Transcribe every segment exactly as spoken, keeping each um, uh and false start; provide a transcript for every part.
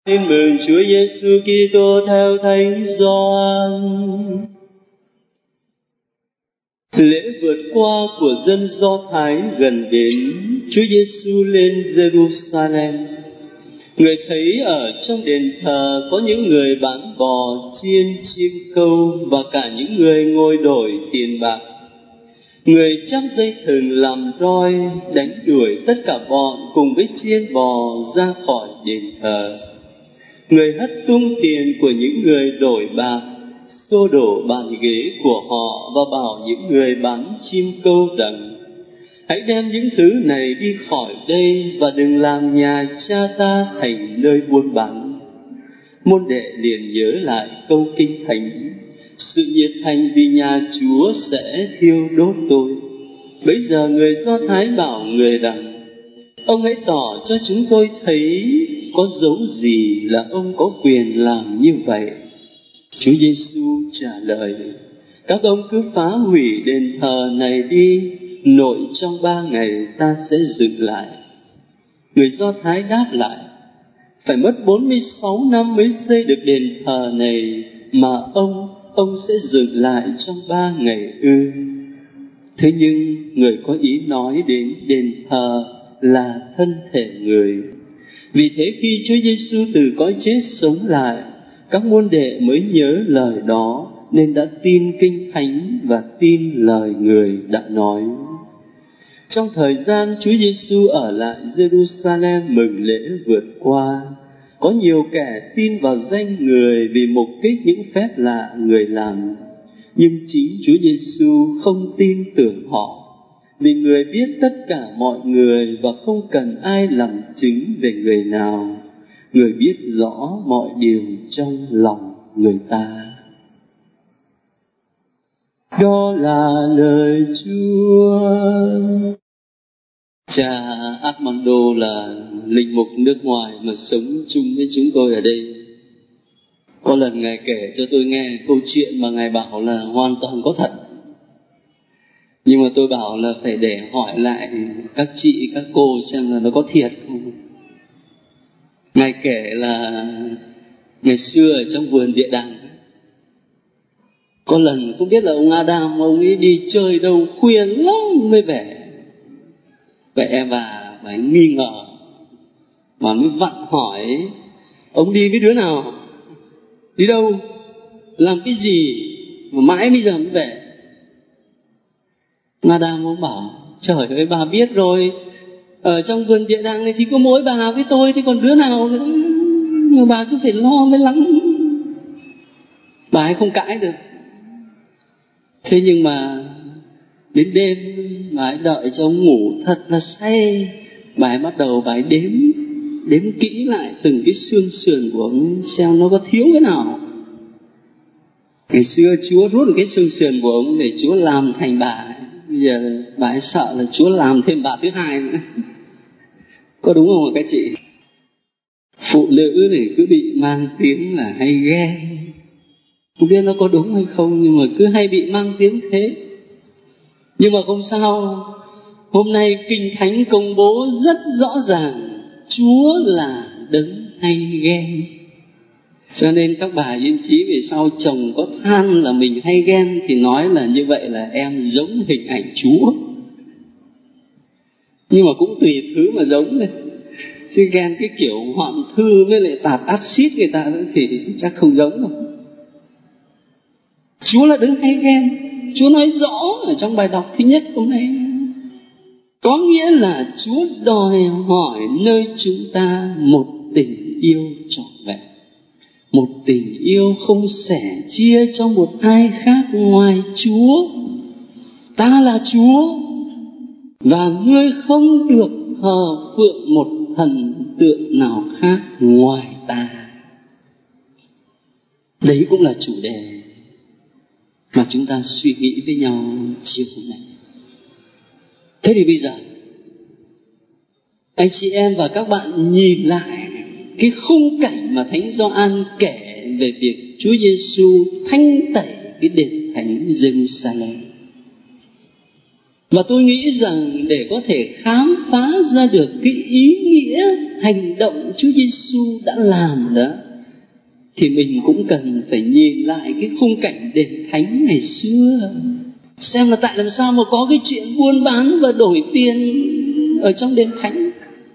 Tin mừng Chúa Giêsu Kitô theo Thánh Gioan. Lễ vượt qua của dân Do Thái gần đến, Chúa Giêsu lên Jerusalem. Người thấy ở trong đền thờ có những người bán bò, chiên, chim câu và cả những người ngồi đổi tiền bạc. Người chắp dây thừng làm roi, đánh đuổi tất cả bọn cùng với chiên bò ra khỏi đền thờ. Người hất tung tiền của những người đổi bạc, xô đổ bàn ghế của họ và bảo những người bán chim câu rằng: hãy đem những thứ này đi khỏi đây và đừng làm nhà cha ta thành nơi buôn bán. Môn đệ liền nhớ lại câu kinh thánh: sự nhiệt thành vì nhà Chúa sẽ thiêu đốt tôi. Bấy giờ người Do Thái bảo người rằng: ông hãy tỏ cho chúng tôi thấy có dấu gì là ông có quyền làm như vậy. Chúa Giêsu trả lời: các ông cứ phá hủy đền thờ này đi, nội trong ba ngày ta sẽ dựng lại. Người Do Thái đáp lại: phải mất bốn mươi sáu năm mới xây được đền thờ này, mà ông, ông sẽ dựng lại trong ba ngày ư? Thế nhưng người có ý nói đến đền thờ là thân thể người. Vì thế khi Chúa Giêsu từ cõi chết sống lại, các môn đệ mới nhớ lời đó nên đã tin kinh thánh và tin lời người đã nói. Trong thời gian Chúa Giêsu ở lại Jerusalem mừng lễ vượt qua, có nhiều kẻ tin vào danh người vì mục đích những phép lạ người làm. Nhưng chính Chúa Giêsu không tin tưởng họ, vì người biết tất cả mọi người và không cần ai làm chứng về người nào. Người biết rõ mọi điều trong lòng người ta. Đó là lời Chúa. Cha Armando là linh mục nước ngoài mà sống chung với chúng tôi ở đây. Có lần Ngài kể cho tôi nghe câu chuyện mà Ngài bảo là hoàn toàn có thật. Nhưng mà tôi bảo là phải để hỏi lại các chị, các cô xem là nó có thiệt không. Ngài kể là ngày xưa ở trong vườn địa đàng, có lần không biết là ông Adam, ông ấy đi chơi đâu khuya lắm mới về. Vậy em bà phải nghi ngờ, mà mới vặn hỏi: ông đi với đứa nào? Đi đâu? Làm cái gì? Mà mãi bây giờ mới về. Madam ông bảo: trời ơi, bà biết rồi, ở trong vườn địa đàng này thì có mỗi bà với tôi, thì còn đứa nào nữa. Nhưng bà cứ phải lo mới lắm. Bà ấy không cãi được. Thế nhưng mà đến đêm bà ấy đợi cho ông ngủ thật là say, bà ấy bắt đầu bà ấy đếm Đếm kỹ lại từng cái xương sườn của ông xem nó có thiếu cái nào. Ngày xưa Chúa rút được cái xương sườn của ông để Chúa làm thành bà ấy. Bây giờ bà ấy sợ là Chúa làm thêm bà thứ hai nữa. Có đúng không các chị? Phụ nữ thì cứ bị mang tiếng là hay ghen. Không biết nó có đúng hay không, nhưng mà cứ hay bị mang tiếng thế. Nhưng mà không sao. Hôm nay Kinh Thánh công bố rất rõ ràng Chúa là đấng hay ghen. Cho nên các bà yên chí về sau chồng có than là mình hay ghen thì nói là như vậy là em giống hình ảnh Chúa. Nhưng mà cũng tùy thứ mà giống này. Chứ ghen cái kiểu hoạn thư với lại tạt axit người ta thì chắc không giống đâu. Chúa là đấng hay ghen. Chúa nói rõ ở trong bài đọc thứ nhất hôm nay. Có nghĩa là Chúa đòi hỏi nơi chúng ta một tình yêu trọn vẹn. Một tình yêu không sẻ chia cho một ai khác ngoài Chúa. Ta là Chúa, và ngươi không được thờ phượng một thần tượng nào khác ngoài ta. Đấy cũng là chủ đề mà chúng ta suy nghĩ với nhau chiều hôm nay. Thế thì bây giờ anh chị em và các bạn nhìn lại cái khung cảnh mà Thánh Gioan kể về việc Chúa Giêsu thanh tẩy cái đền thánh Jerusalem. Và tôi nghĩ rằng để có thể khám phá ra được cái ý nghĩa hành động Chúa Giêsu đã làm đó, thì mình cũng cần phải nhìn lại cái khung cảnh đền thánh ngày xưa, xem là tại làm sao mà có cái chuyện buôn bán và đổi tiền ở trong đền thánh.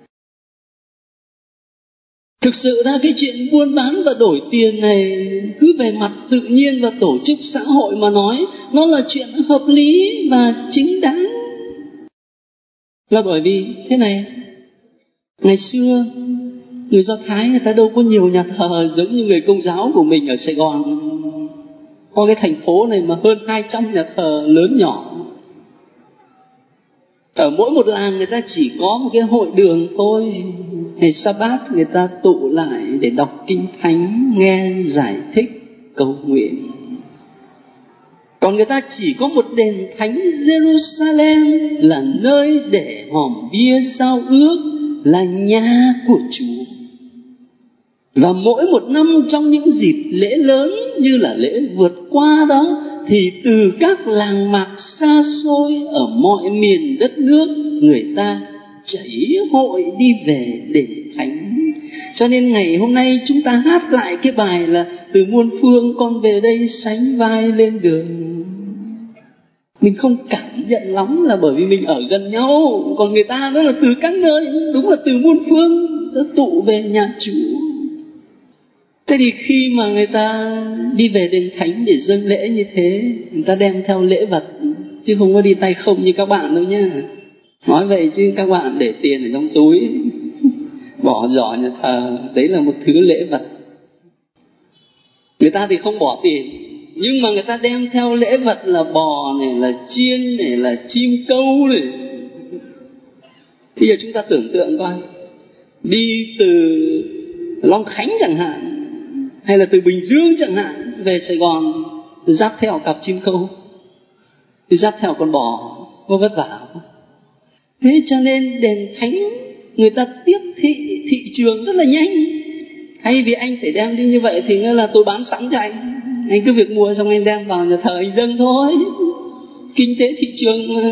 Thực sự ra cái chuyện buôn bán và đổi tiền này, cứ về mặt tự nhiên và tổ chức xã hội mà nói, nó là chuyện hợp lý và chính đáng. Là bởi vì thế này, ngày xưa người Do Thái người ta đâu có nhiều nhà thờ giống như người Công giáo của mình ở Sài Gòn. Có cái thành phố này mà hơn hai trăm nhà thờ lớn nhỏ. Ở mỗi một làng người ta chỉ có một cái hội đường thôi. Ngày Sa-bát người ta tụ lại để đọc kinh thánh, nghe giải thích, cầu nguyện. Còn người ta chỉ có một đền thánh Jerusalem là nơi để hòm bia giao ước, là nhà của Chúa. Và mỗi một năm trong những dịp lễ lớn như là lễ vượt qua đó, thì từ các làng mạc xa xôi ở mọi miền đất nước, người ta chảy hội đi về đền thánh. Cho nên ngày hôm nay chúng ta hát lại cái bài là từ muôn phương con về đây sánh vai lên đường. Mình không cảm nhận lắm là bởi vì mình ở gần nhau. Còn người ta đó là từ các nơi, đúng là từ muôn phương đã tụ về nhà Chúa. Thế thì khi mà người ta đi về đền thánh để dâng lễ như thế, người ta đem theo lễ vật, chứ không có đi tay không như các bạn đâu nhá. Nói vậy chứ các bạn để tiền ở trong túi, bỏ giỏ nhà thờ, đấy là một thứ lễ vật. Người ta thì không bỏ tiền, nhưng mà người ta đem theo lễ vật là bò này, là chiên này, là chim câu này. Bây giờ chúng ta tưởng tượng coi, đi từ Long Khánh chẳng hạn, hay là từ Bình Dương chẳng hạn, về Sài Gòn, dắt theo cặp chim câu, dắt theo con bò, có vất vả không? Thế cho nên đền thánh người ta tiếp thị thị trường rất là nhanh. Thay vì anh phải đem đi như vậy thì nghĩa là tôi bán sẵn cho anh, anh cứ việc mua xong anh đem vào nhà thờ anh dâng thôi. Kinh tế thị trường mà.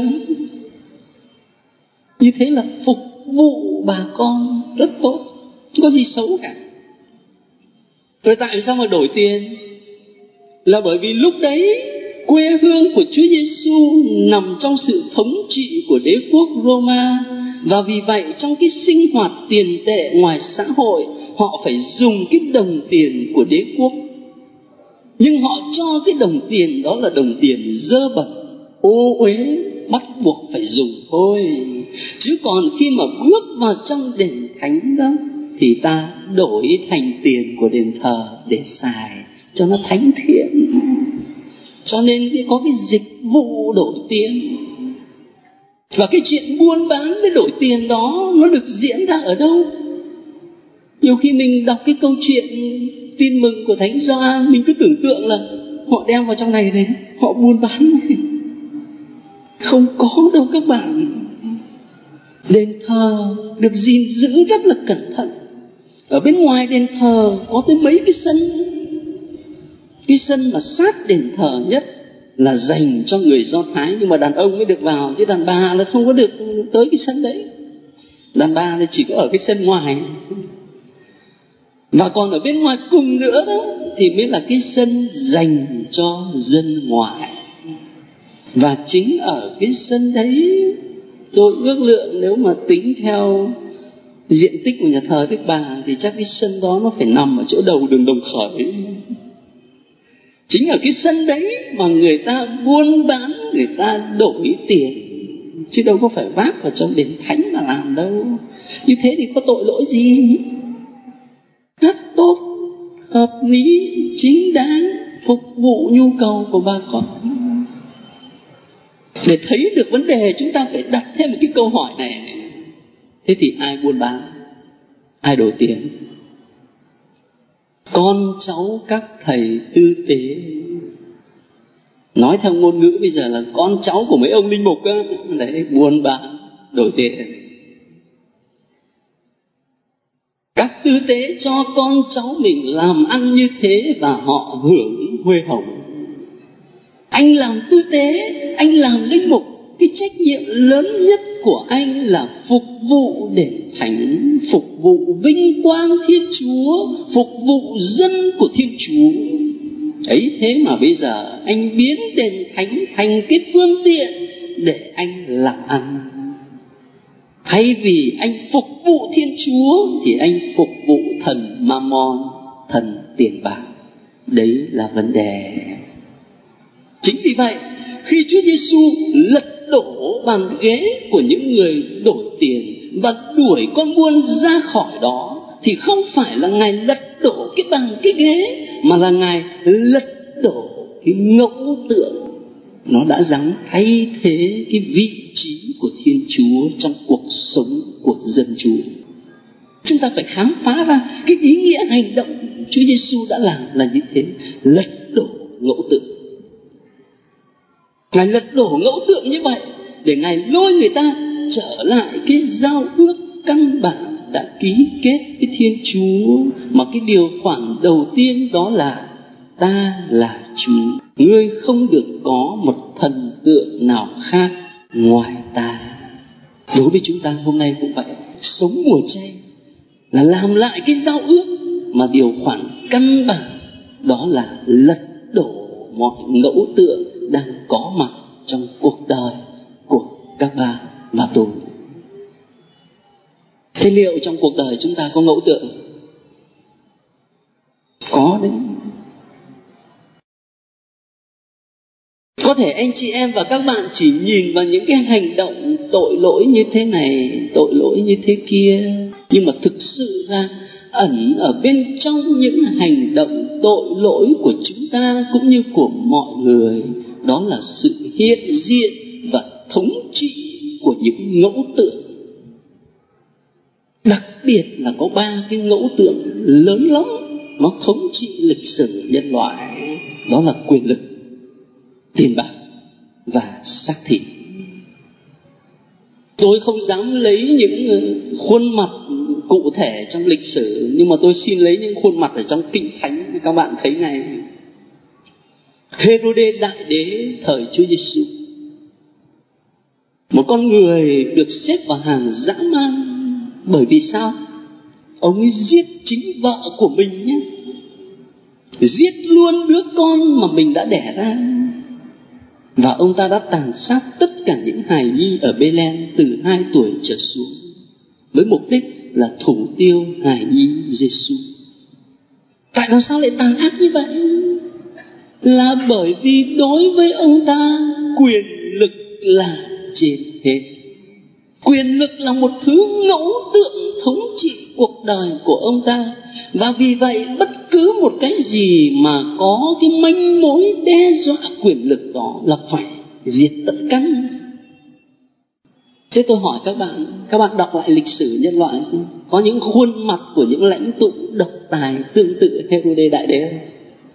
Như thế là phục vụ bà con rất tốt, không có gì xấu cả. Rồi tại sao mà đổi tiền? Là bởi vì lúc đấy quê hương của Chúa Giêsu nằm trong sự thống trị của đế quốc Roma, và vì vậy trong cái sinh hoạt tiền tệ ngoài xã hội, họ phải dùng cái đồng tiền của đế quốc. Nhưng họ cho cái đồng tiền đó là đồng tiền dơ bẩn, ô uế, bắt buộc phải dùng thôi. Chứ còn khi mà bước vào trong đền thánh đó, thì ta đổi thành tiền của đền thờ để xài cho nó thánh thiện. Cho nên có cái dịch vụ đổi tiền. Và cái chuyện buôn bán với đổi tiền đó nó được diễn ra ở đâu? Nhiều khi mình đọc cái câu chuyện tin mừng của Thánh Gioan, mình cứ tưởng tượng là họ đem vào trong này đấy, họ buôn bán này. Không có đâu các bạn. Đền thờ được gìn giữ rất là cẩn thận. Ở bên ngoài đền thờ có tới mấy cái sân. Cái sân mà sát đền thờ nhất là dành cho người Do Thái, nhưng mà đàn ông mới được vào, chứ đàn bà là không có được tới cái sân đấy. Đàn bà thì chỉ có ở cái sân ngoài. Và còn ở bên ngoài cùng nữa đó thì mới là cái sân dành cho dân ngoại. Và chính ở cái sân đấy, tôi ước lượng nếu mà tính theo diện tích của nhà thờ Đức Bà thì chắc cái sân đó nó phải nằm ở chỗ đầu đường Đồng Khởi. Chính ở cái sân đấy mà người ta buôn bán, người ta đổi tiền, chứ đâu có phải vác vào trong đền thánh mà làm đâu. Như thế thì có tội lỗi gì? Rất tốt, hợp lý, chính đáng, phục vụ nhu cầu của bà con. Để thấy được vấn đề, chúng ta phải đặt thêm một cái câu hỏi này. Thế thì ai buôn bán? Ai đổi tiền? Con cháu các thầy tư tế. Nói theo ngôn ngữ bây giờ là con cháu của mấy ông linh mục á, đấy, buôn bán, đổi tiền. Các tư tế cho con cháu mình làm ăn như thế và họ hưởng huê hồng. Anh làm tư tế, anh làm linh mục, cái trách nhiệm lớn nhất của anh là phục vụ đền thánh, phục vụ vinh quang Thiên Chúa, phục vụ dân của Thiên Chúa. Ấy thế mà bây giờ anh biến đền thánh thành cái phương tiện để anh làm ăn. Thay vì anh phục vụ Thiên Chúa thì anh phục vụ thần Mammon, thần tiền bạc. Đấy là vấn đề. Chính vì vậy, khi Chúa Giêsu lật đổ bàn ghế của những người đổi tiền và đuổi con buôn ra khỏi đó, thì không phải là Ngài lật đổ cái bàn cái ghế, mà là Ngài lật đổ cái ngẫu tượng. Nó đã dám thay thế cái vị trí của Thiên Chúa trong cuộc sống của dân Chúa. Chúng ta phải khám phá ra cái ý nghĩa hành động Chúa Giêsu đã làm là như thế, lật đổ ngẫu tượng. Ngài lật đổ ngẫu tượng như vậy để Ngài lôi người ta trở lại cái giao ước căn bản đã ký kết với Thiên Chúa, mà cái điều khoản đầu tiên đó là ta là Chúa, ngươi không được có một thần tượng nào khác ngoài ta. Đối với chúng ta hôm nay cũng vậy, sống mùa chay là làm lại cái giao ước, mà điều khoản căn bản đó là lật đổ mọi ngẫu tượng đang có mặt trong cuộc đời của các bạn và tôi. Thế liệu trong cuộc đời chúng ta có ngẫu tượng? Có đấy. Có thể anh chị em và các bạn chỉ nhìn vào những cái hành động tội lỗi như thế này, tội lỗi như thế kia, nhưng mà thực sự ra ẩn ở bên trong những hành động tội lỗi của chúng ta cũng như của mọi người, đó là sự hiện diện và thống trị của những ngẫu tượng. Đặc biệt là có ba cái ngẫu tượng lớn lắm nó thống trị lịch sử nhân loại, đó là quyền lực, tiền bạc và xác thịt. Tôi không dám lấy những khuôn mặt cụ thể trong lịch sử, nhưng mà tôi xin lấy những khuôn mặt ở trong Kinh Thánh. Các bạn thấy này, Hê-rô-đê đại đế thời Chúa Giêsu, một con người được xếp vào hàng dã man. Bởi vì sao? Ông ấy giết chính vợ của mình nhé, giết luôn đứa con mà mình đã đẻ ra. Và ông ta đã tàn sát tất cả những hài nhi ở Bê-lem từ hai tuổi trở xuống, với mục đích là thủ tiêu hài nhi Giêsu. Tại làm sao lại tàn ác như vậy? Là bởi vì đối với ông ta, quyền lực là trên hết. Quyền lực là một thứ ngẫu tượng thống trị cuộc đời của ông ta. Và vì vậy bất cứ một cái gì mà có cái manh mối đe dọa quyền lực đó là phải diệt tận căn. Thế tôi hỏi các bạn, các bạn đọc lại lịch sử nhân loại xem, có những khuôn mặt của những lãnh tụ độc tài tương tự Hê-rô-đê đại đế không?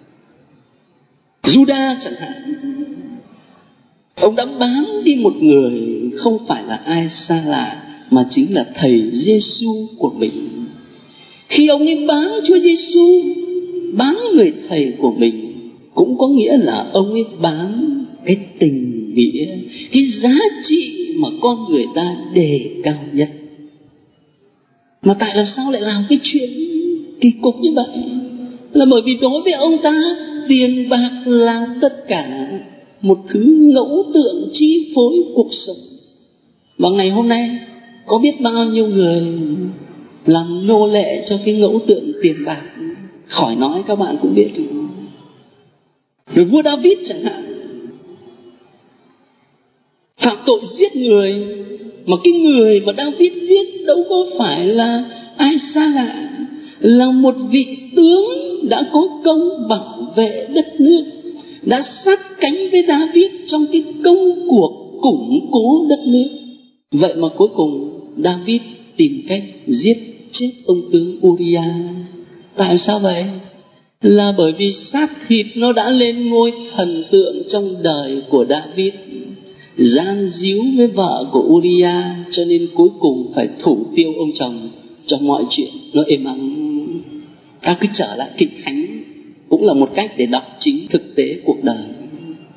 Judas chẳng hạn, ông đã bán đi một người không phải là ai xa lạ, mà chính là thầy Giêsu của mình. Khi ông ấy bán Chúa Giêsu, bán người thầy của mình, cũng có nghĩa là ông ấy bán cái tình nghĩa, cái giá trị mà con người ta đề cao nhất. Mà tại làm sao lại làm cái chuyện kỳ cục như vậy? Là bởi vì đối với ông ta, tiền bạc là tất cả, một thứ ngẫu tượng chi phối cuộc sống. Và ngày hôm nay có biết bao nhiêu người làm nô lệ cho cái ngẫu tượng tiền bạc, khỏi nói các bạn cũng biết. Rồi vua David chẳng hạn, phạm tội giết người, mà cái người mà David giết đâu có phải là ai xa lạ, là một vị tướng đã có công bảo vệ đất nước, đã sát cánh với David trong cái công cuộc củng cố đất nước. Vậy mà cuối cùng David tìm cách giết chết ông tướng Uriah. Tại sao vậy? Là bởi vì xác thịt nó đã lên ngôi thần tượng trong đời của David, gian díu với vợ của Uriah, cho nên cuối cùng phải thủ tiêu ông chồng cho mọi chuyện nó êm ấm. Ta cứ trở lại Kinh Thánh cũng là một cách để đọc chính thực tế cuộc đời.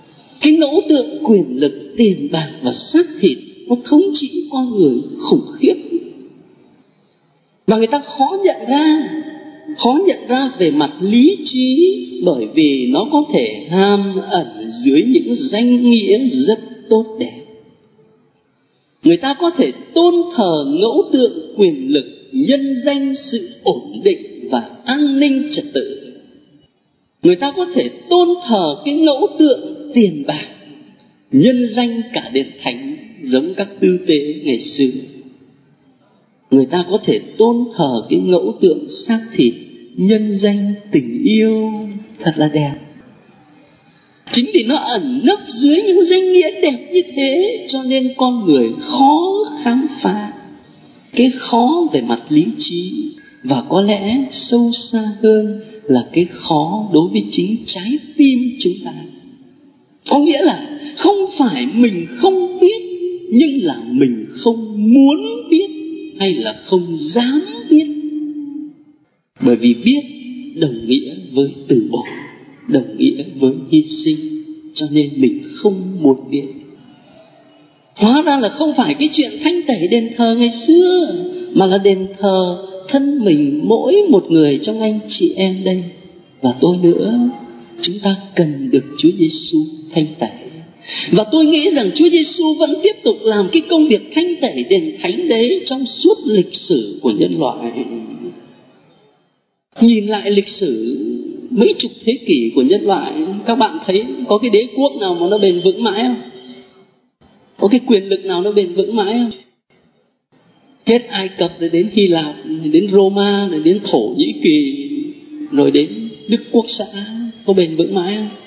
Cái ngẫu tượng quyền lực, tiền bạc và xác thịt nó thống trị con người khủng khiếp, và người ta khó nhận ra, khó nhận ra về mặt lý trí, bởi vì nó có thể hàm ẩn dưới những danh nghĩa rất tốt đẹp. Người ta có thể tôn thờ ngẫu tượng quyền lực, nhân danh sự ổn định và an ninh trật tự. Người ta có thể tôn thờ cái ngẫu tượng tiền bạc, nhân danh cả đền thánh, giống các tư tế ngày xưa. Người ta có thể tôn thờ cái ngẫu tượng xác thịt, nhân danh tình yêu thật là đẹp. Chính vì nó ẩn nấp dưới những danh nghĩa đẹp như thế, cho nên con người khó khám phá, cái khó về mặt lý trí, và có lẽ sâu xa hơn là cái khó đối với chính trái tim chúng ta. Có nghĩa là không phải mình không biết, nhưng là mình không muốn biết hay là không dám biết. Bởi vì biết đồng nghĩa với từ bỏ, đồng nghĩa với hy sinh, cho nên mình không muốn biết. Hóa ra là không phải cái chuyện thanh tẩy đền thờ ngày xưa, mà là đền thờ thân mình mỗi một người trong anh chị em đây và tôi nữa. Chúng ta cần được Chúa Giêsu thanh tẩy. Và tôi nghĩ rằng Chúa Giêsu vẫn tiếp tục làm cái công việc thanh tẩy đền thánh đấy trong suốt lịch sử của nhân loại. Nhìn lại lịch sử mấy chục thế kỷ của nhân loại, các bạn thấy có cái đế quốc nào mà nó bền vững mãi không? Có cái quyền lực nào nó bền vững mãi không? Hết Ai Cập rồi đến Hy Lạp, rồi đến Roma, rồi đến Thổ Nhĩ Kỳ, rồi đến Đức Quốc xã, có bền vững mãi không?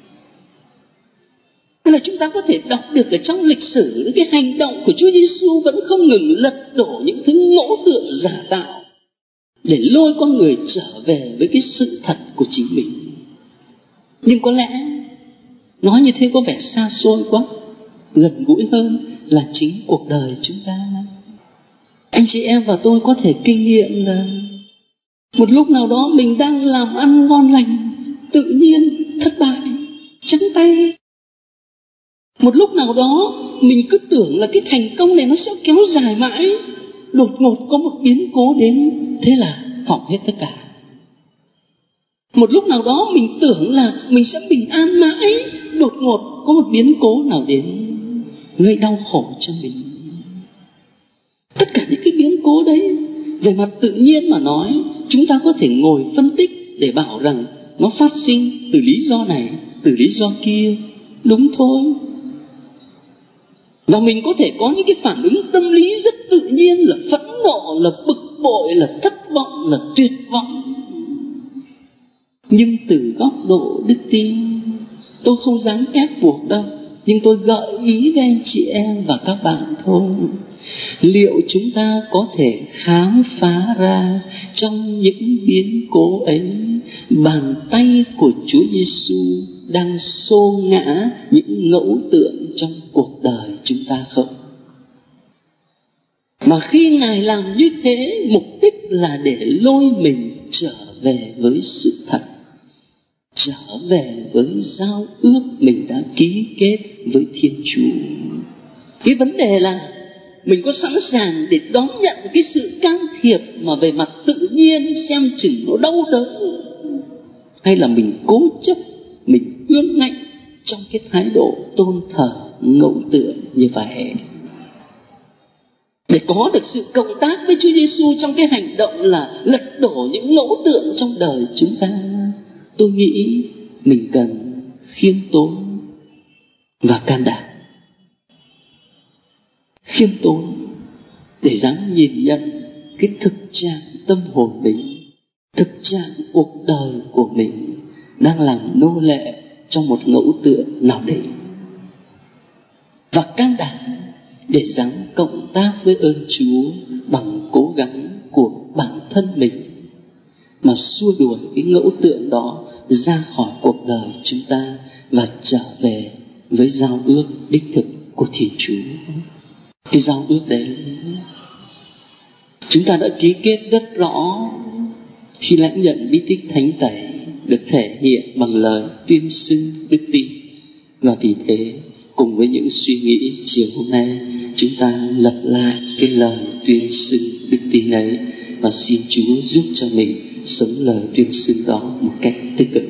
Tức là chúng ta có thể đọc được ở trong lịch sử cái hành động của Chúa Giêsu vẫn không ngừng lật đổ những thứ ngẫu tượng giả tạo để lôi con người trở về với cái sự thật của chính mình. Nhưng có lẽ nói như thế có vẻ xa xôi quá, gần gũi hơn là chính cuộc đời chúng ta. Anh chị em và tôi có thể kinh nghiệm là một lúc nào đó mình đang làm ăn ngon lành, tự nhiên thất bại, trắng tay. Một lúc nào đó mình cứ tưởng là cái thành công này nó sẽ kéo dài mãi, đột ngột có một biến cố đến, thế là hỏng hết tất cả. Một lúc nào đó mình tưởng là mình sẽ bình an mãi, đột ngột có một biến cố nào đến gây đau khổ cho mình. Tất cả những cái biến cố đấy, về mặt tự nhiên mà nói, chúng ta có thể ngồi phân tích để bảo rằng nó phát sinh từ lý do này, từ lý do kia. Đúng thôi. Và mình có thể có những cái phản ứng tâm lý rất tự nhiên, là phẫn nộ, là bực bội, là thất vọng, là tuyệt vọng. Nhưng từ góc độ đức tin, tôi không dám ép buộc đâu, nhưng tôi gợi ý với anh chị em và các bạn thôi. Liệu chúng ta có thể khám phá ra trong những biến cố ấy, bàn tay của Chúa Giêsu đang xô ngã những ngẫu tượng trong cuộc đời chúng ta không? Mà khi Ngài làm như thế, mục đích là để lôi mình trở về với sự thật, trở về với giao ước mình đã ký kết với Thiên Chúa. Cái vấn đề là mình có sẵn sàng để đón nhận cái sự can thiệp mà về mặt tự nhiên xem chừng nó đau đớn, hay là mình cố chấp, mình ương ngạnh trong cái thái độ tôn thờ ngẫu tượng như vậy. Để có được sự cộng tác với Chúa Giêsu trong cái hành động là lật đổ những ngẫu tượng trong đời chúng ta, tôi nghĩ mình cần khiêm tốn và can đảm. Khiêm tốn để dám nhìn nhận cái thực trạng tâm hồn mình, thực trạng cuộc đời của mình đang làm nô lệ trong một ngẫu tượng nào đấy. Và can đảm để dám cộng tác với ơn Chúa bằng cố gắng của bản thân mình, mà xua đuổi cái ngẫu tượng đó ra khỏi cuộc đời chúng ta và trở về với giao ước đích thực của Thiên Chúa. Cái giao ước đấy chúng ta đã ký kết rất rõ khi lãnh nhận bí tích thánh tẩy, được thể hiện bằng lời tuyên xưng đức tin. Và vì thế, cùng với những suy nghĩ chiều hôm nay, chúng ta lặp lại cái lời tuyên xưng đức tin ấy và xin Chúa giúp cho mình sống lời tuyên xưng đó một cách tích cực.